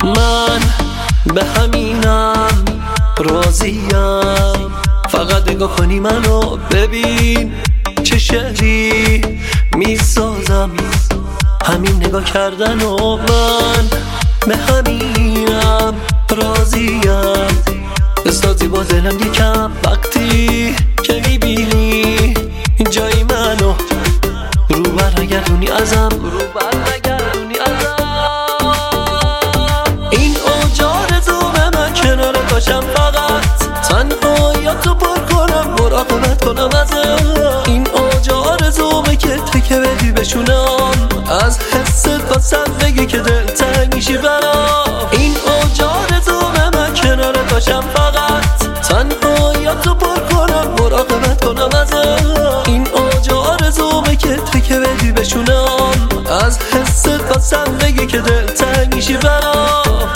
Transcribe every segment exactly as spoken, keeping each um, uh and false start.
من به همینم راضیم، فقط نگاه کنی منو ببین چه شعری میسازم، همین نگاه کردن و من به همینم راضیم. بسازی با دلم یکم وقتی که میبینی جای منو، رو برنگردونی ازم، رو برنگردونی ازم. این اوجا رزومه من کنار باشم، فقط تنهاییاتو پر کنم، مراقبت کنم ازم. این اوجا رزومه که تکه بدی بشونم، از حست واسم بگی که دلتنگ میشی برام. این اوجا رزومه من کنار باشم، فقط تنهاییاتو پر کنم، مراقبت کنم ازم. این اوجا رزومه که تکه بدی بشونم، از حست واسم بگی که دلتنگ میشی برام.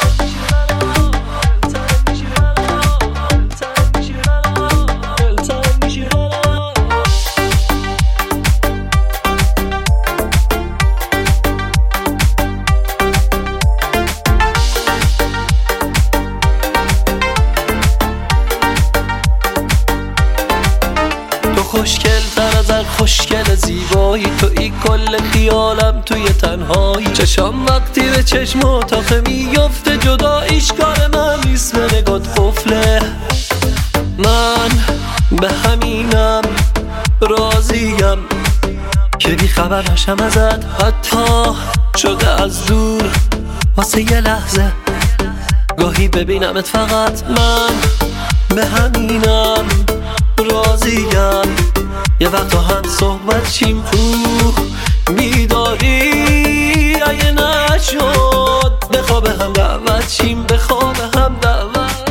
تو خوشگل تر از هر خوشگل زیبایی، تو ای کل خیالم توی تنهایی. چشام وقتی به چشم اتاقه میفته، جداییش کار من نیست، به نگات قفله. من به همینم راضیم که بی خبر نشم ازت، حتی شده از دور واسه یه لحظه گاهی ببینمت. فقط من به همینم راضیم، یه وقتا هم صحبت چیم تو بیداری، اگه نشد بخواب هم دعوت چیم، بخواب هم دعوت.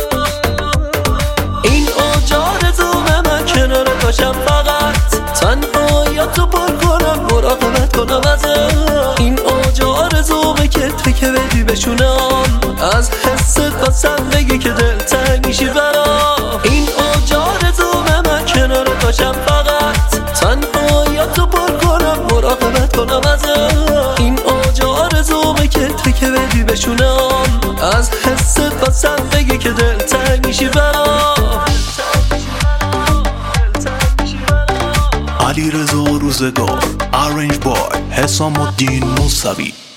این اوجا رزومه من کنار باشم، فقط تنهاییاتو پر کنم، مراقبت کنم ازم. این اوجا رزومه که تکه بدی بشونم، از حست واسم بگی که دلتنگ میشی برام. این اوجا رزومه من کنار باشم، فقط تنهاییاتو پر کنم، مراقبت کنم ازم. این اوجا رزومه که تکه بدی بشونم، از حست واسم بگی که دلتنگ میشی برام. علیرضا روزگار، آرنج بای، حسام الدین موسوی.